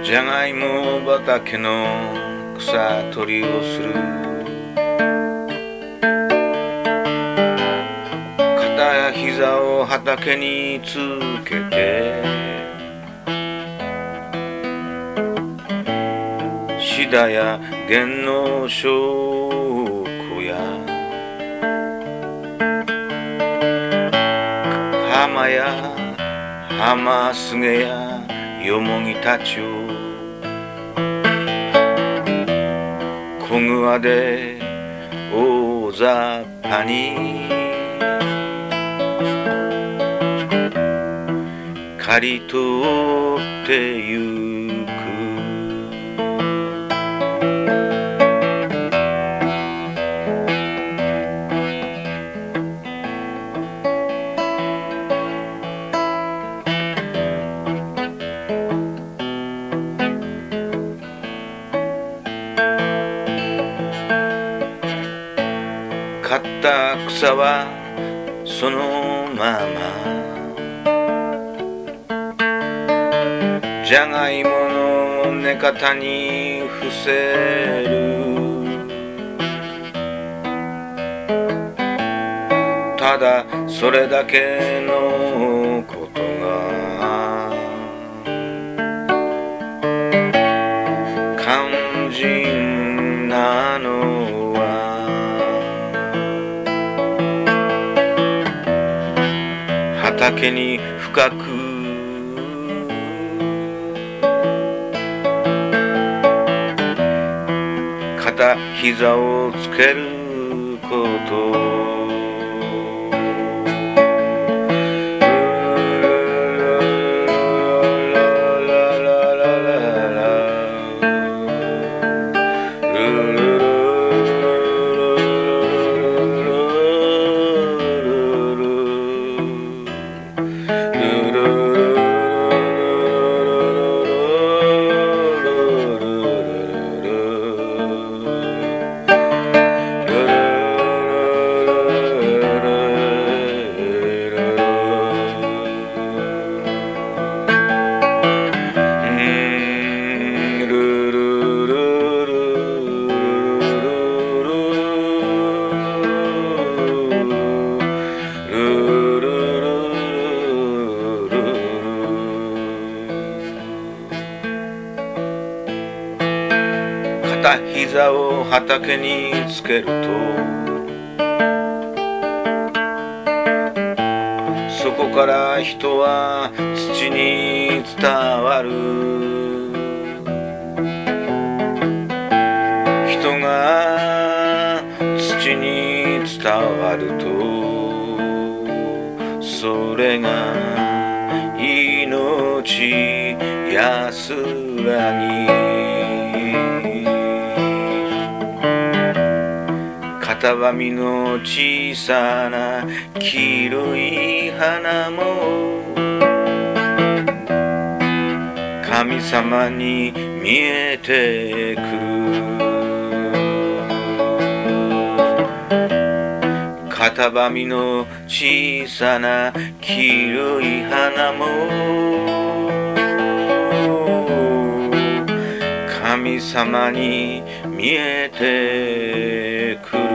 じゃがいも畑の草取りをする。肩や膝を畑につけて、シダや弦の証拠や浜や浜菅やよもぎたちを小桑で大雑把に刈り取ってゆく。刈った草はそのままじゃがいもの根方に伏せる。ただそれだけのことが肝心なのは、畑に深く片膝をつけること。片膝を畑につけると、そこから人は土に伝わる。人が土に伝わると、それが命安らぎ。片ばみの小さな黄色い花も神様に見えてくる。片ばみの小さな黄色い花も神様に見えてくる。